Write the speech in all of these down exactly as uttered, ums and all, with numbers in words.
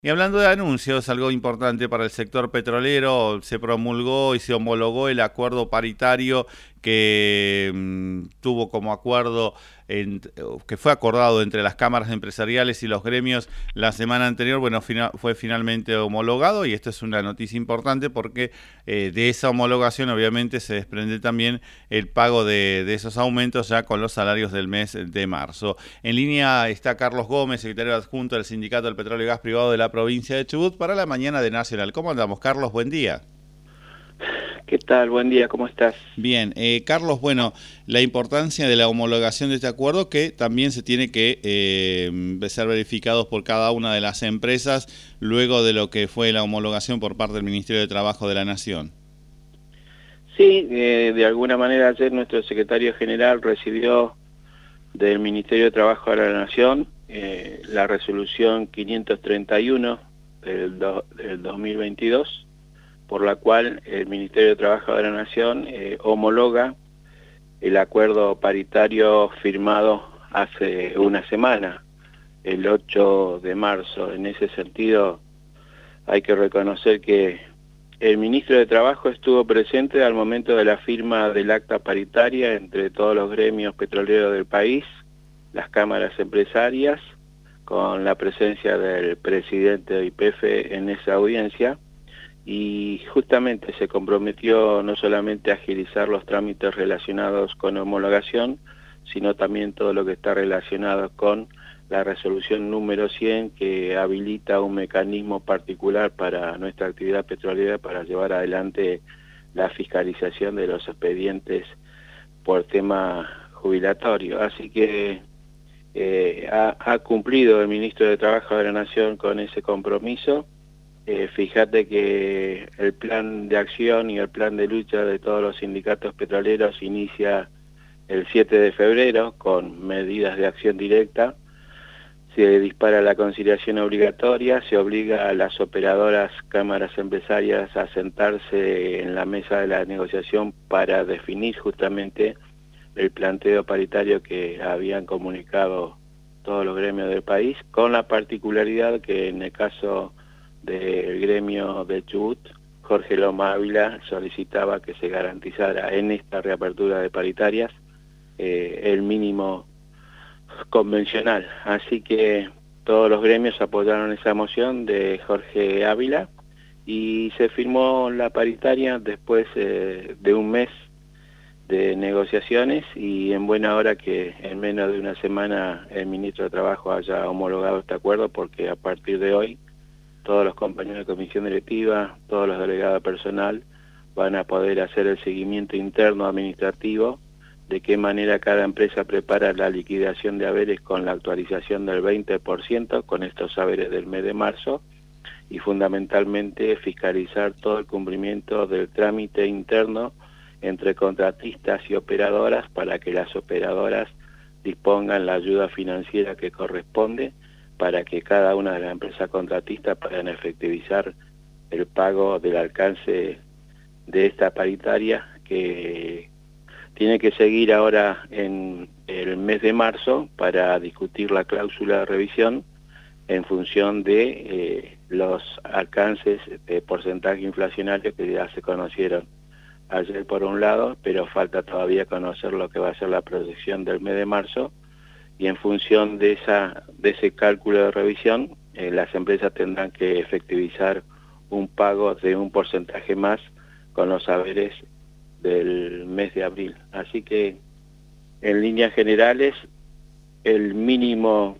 Y hablando de anuncios, algo importante para el sector petrolero, se promulgó y se homologó el acuerdo paritario que mm, tuvo como acuerdo, en- que fue acordado entre las cámaras empresariales y los gremios la semana anterior. Bueno, fina- fue finalmente homologado y esto es una noticia importante porque eh, de esa homologación obviamente se desprende también el pago de, de esos aumentos ya con los salarios del mes de marzo. En línea está Carlos Gómez, secretario adjunto del Sindicato del Petróleo y Gas Privado de la provincia de Chubut, para la mañana de Nacional. ¿Cómo andamos, Carlos? Buen día. ¿Qué tal? Buen día, ¿cómo estás? Bien, eh, Carlos, bueno, la importancia de la homologación de este acuerdo que también se tiene que eh, ser verificados por cada una de las empresas luego de lo que fue la homologación por parte del Ministerio de Trabajo de la Nación. Sí, eh, de alguna manera ayer nuestro secretario general recibió del Ministerio de Trabajo de la Nación eh, la resolución quinientos treinta y uno del, do, del dos mil veintidós, por la cual el Ministerio de Trabajo de la Nación eh, homologa el acuerdo paritario firmado hace una semana, el ocho de marzo. En ese sentido, hay que reconocer que el ministro de Trabajo estuvo presente al momento de la firma del acta paritaria entre todos los gremios petroleros del país, las cámaras empresarias, con la presencia del presidente de Y P F en esa audiencia, y justamente se comprometió no solamente a agilizar los trámites relacionados con homologación, sino también todo lo que está relacionado con la resolución número cien, que habilita un mecanismo particular para nuestra actividad petrolera para llevar adelante la fiscalización de los expedientes por tema jubilatorio. Así que eh, ha, ha cumplido el ministro de Trabajo de la Nación con ese compromiso. Eh, fíjate que el plan de acción y el plan de lucha de todos los sindicatos petroleros inicia el siete de febrero con medidas de acción directa. Se dispara la conciliación obligatoria, se obliga a las operadoras, cámaras empresarias a sentarse en la mesa de la negociación para definir justamente el planteo paritario que habían comunicado todos los gremios del país, con la particularidad que en el caso del gremio de Chubut, Jorge Loma Ávila solicitaba que se garantizara en esta reapertura de paritarias eh, el mínimo convencional. Así que todos los gremios apoyaron esa moción de Jorge Ávila y se firmó la paritaria después eh, de un mes de negociaciones, y en buena hora que en menos de una semana el ministro de Trabajo haya homologado este acuerdo, porque a partir de hoy todos los compañeros de comisión directiva, todos los delegados personal van a poder hacer el seguimiento interno administrativo de qué manera cada empresa prepara la liquidación de haberes con la actualización del veinte por ciento con estos haberes del mes de marzo, y fundamentalmente fiscalizar todo el cumplimiento del trámite interno entre contratistas y operadoras para que las operadoras dispongan la ayuda financiera que corresponde para que cada una de las empresas contratistas puedan efectivizar el pago del alcance de esta paritaria, que tiene que seguir ahora en el mes de marzo para discutir la cláusula de revisión en función de eh, los alcances de porcentaje inflacionario que ya se conocieron ayer por un lado, pero falta todavía conocer lo que va a ser la proyección del mes de marzo, y en función de esa de ese cálculo de revisión, eh, las empresas tendrán que efectivizar un pago de un porcentaje más con los haberes del mes de abril. Así que, en líneas generales, el mínimo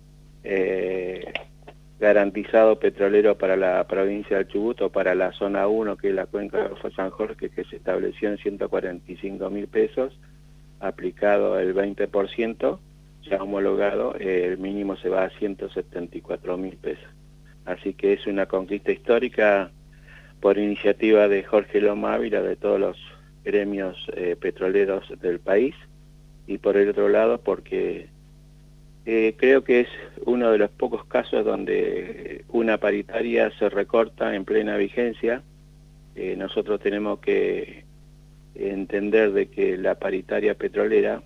eh, garantizado petrolero para la provincia de Chubut, o para la zona uno, que es la cuenca del Golfo San Jorge, que se estableció en ciento cuarenta y cinco mil pesos, aplicado el veinte por ciento, ya homologado, eh, el mínimo se va a ciento setenta y cuatro mil pesos. Así que es una conquista histórica por iniciativa de Jorge Loma Ávila, de todos los gremios eh, petroleros del país, y por el otro lado porque eh, creo que es uno de los pocos casos donde una paritaria se recorta en plena vigencia. Eh, nosotros tenemos que entender de que la paritaria petrolera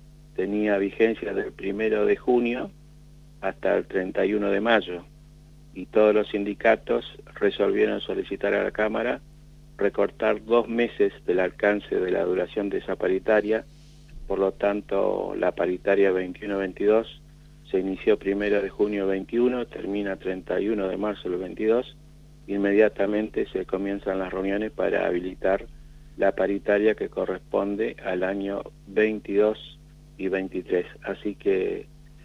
tenía vigencia del primero de junio hasta el treinta y uno de mayo, y todos los sindicatos resolvieron solicitar a la Cámara recortar dos meses del alcance de la duración de esa paritaria. Por lo tanto, la paritaria veintiuno veintidós se inició primero de junio veintiuno, termina treinta y uno de marzo del veintidós. Inmediatamente se comienzan las reuniones para habilitar la paritaria que corresponde al año veintidós y veintitrés. Así que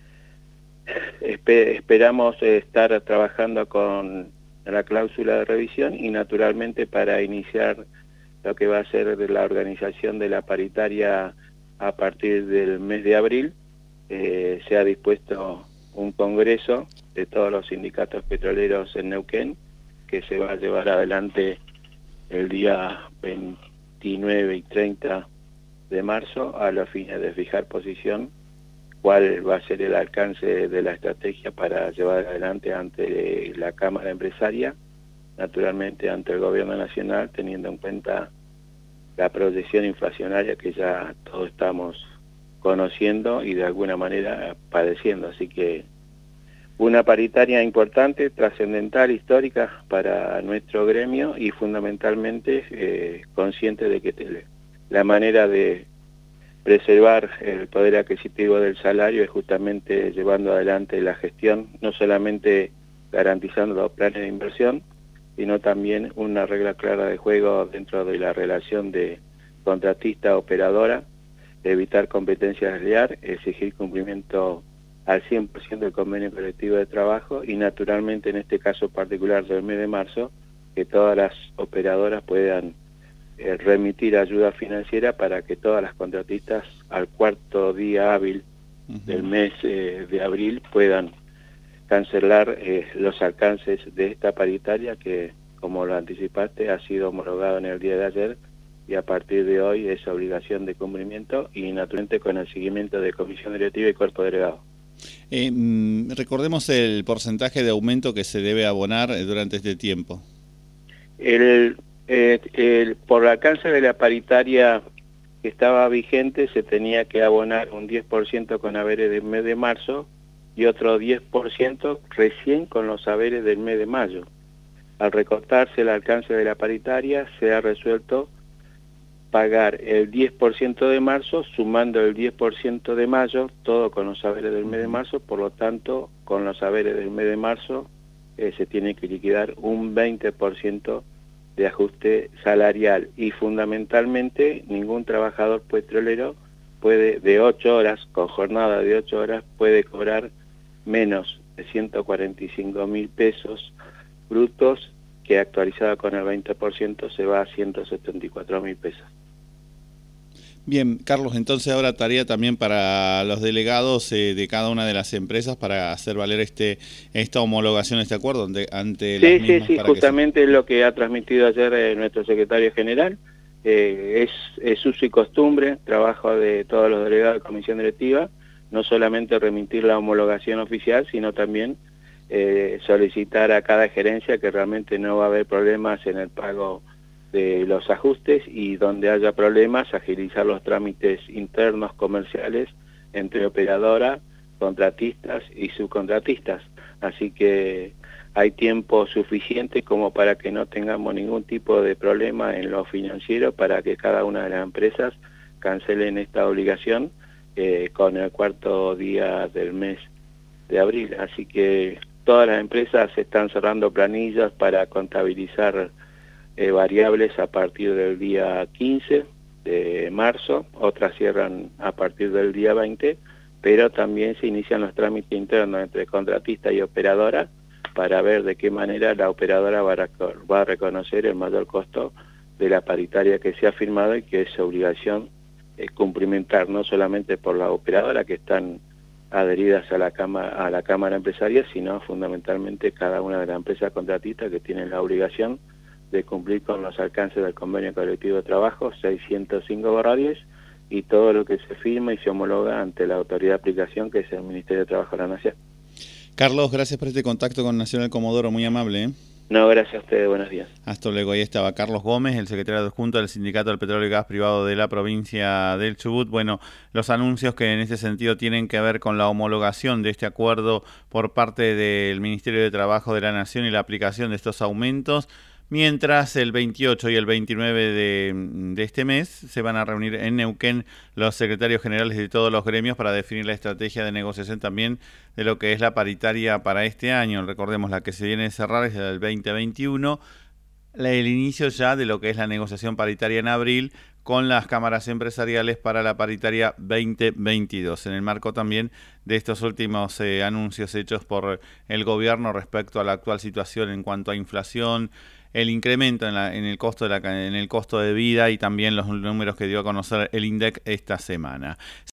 espe- esperamos estar trabajando con la cláusula de revisión y naturalmente para iniciar lo que va a ser de la organización de la paritaria a partir del mes de abril, eh, se ha dispuesto un congreso de todos los sindicatos petroleros en Neuquén que se va a llevar adelante el día veintinueve y treinta de marzo a los fines de fijar posición cuál va a ser el alcance de la estrategia para llevar adelante ante la Cámara Empresaria, naturalmente ante el Gobierno Nacional, teniendo en cuenta la proyección inflacionaria que ya todos estamos conociendo y de alguna manera padeciendo. Así que una paritaria importante, trascendental, histórica para nuestro gremio y fundamentalmente eh, consciente de que te, la manera de preservar el poder adquisitivo del salario es justamente llevando adelante la gestión, no solamente garantizando los planes de inversión, sino también una regla clara de juego dentro de la relación de contratista-operadora, evitar competencia desleal, exigir cumplimiento al cien por ciento del convenio colectivo de trabajo y naturalmente en este caso particular del mes de marzo, que todas las operadoras puedan eh, remitir ayuda financiera para que todas las contratistas al cuarto día hábil uh-huh. del mes eh, de abril puedan cancelar eh, los alcances de esta paritaria que, como lo anticipaste, ha sido homologado en el día de ayer y a partir de hoy es obligación de cumplimiento y naturalmente con el seguimiento de comisión directiva y cuerpo delegado. Eh, recordemos el porcentaje de aumento que se debe abonar durante este tiempo. El, eh, el, por el alcance de la paritaria que estaba vigente se tenía que abonar un diez por ciento con haberes del mes de marzo y otro diez por ciento recién con los haberes del mes de mayo. Al recortarse el alcance de la paritaria se ha resuelto pagar el diez por ciento de marzo sumando el diez por ciento de mayo, todo con los haberes del mes de marzo, por lo tanto con los haberes del mes de marzo eh, se tiene que liquidar un veinte por ciento de ajuste salarial y fundamentalmente ningún trabajador petrolero puede de ocho horas, con jornada de ocho horas, puede cobrar menos de ciento cuarenta y cinco mil pesos brutos, que actualizada con el veinte por ciento se va a ciento setenta y cuatro mil pesos. Bien, Carlos, entonces ahora tarea también para los delegados eh, de cada una de las empresas para hacer valer este esta homologación, este acuerdo ante, ante sí, las mismas. Sí, sí, para justamente se... es lo que ha transmitido ayer eh, nuestro secretario general. Eh, es, es uso y costumbre, trabajo de todos los delegados de comisión directiva, no solamente remitir la homologación oficial, sino también eh, solicitar a cada gerencia que realmente no va a haber problemas en el pago de los ajustes y donde haya problemas, agilizar los trámites internos comerciales entre operadora, contratistas y subcontratistas. Así que hay tiempo suficiente como para que no tengamos ningún tipo de problema en lo financiero para que cada una de las empresas cancelen esta obligación eh, con el cuarto día del mes de abril. Así que todas las empresas están cerrando planillas para contabilizar eh, variables a partir del día quince de marzo, otras cierran a partir del día veinte, pero también se inician los trámites internos entre contratista y operadora para ver de qué manera la operadora va a, va a reconocer el mayor costo de la paritaria que se ha firmado y que es obligación eh, cumplimentar, no solamente por la operadora que están adheridas a la cámara, a la cámara empresaria, sino fundamentalmente cada una de las empresas contratistas que tienen la obligación de cumplir con los alcances del convenio colectivo de trabajo seiscientos cinco barra diez y todo lo que se firma y se homologa ante la autoridad de aplicación, que es el Ministerio de Trabajo de la Nación. Carlos, gracias por este contacto con Nacional Comodoro, muy amable. ¿eh? No, gracias a ustedes, buenos días. Hasta luego. Ahí estaba Carlos Gómez, el secretario adjunto del Sindicato del Petróleo y Gas Privado de la provincia del Chubut. Bueno, los anuncios que en ese sentido tienen que ver con la homologación de este acuerdo por parte del Ministerio de Trabajo de la Nación y la aplicación de estos aumentos. Mientras el veintiocho y el veintinueve de, de este mes se van a reunir en Neuquén los secretarios generales de todos los gremios para definir la estrategia de negociación también de lo que es la paritaria para este año. Recordemos, la que se viene a cerrar es la del veinte veintiuno, el inicio ya de lo que es la negociación paritaria en abril con las cámaras empresariales para la paritaria veinte veintidós, en el marco también de estos últimos eh, anuncios hechos por el gobierno respecto a la actual situación en cuanto a inflación, el incremento en, la, en, el costo de la, en el costo de vida y también los números que dio a conocer el INDEC esta semana.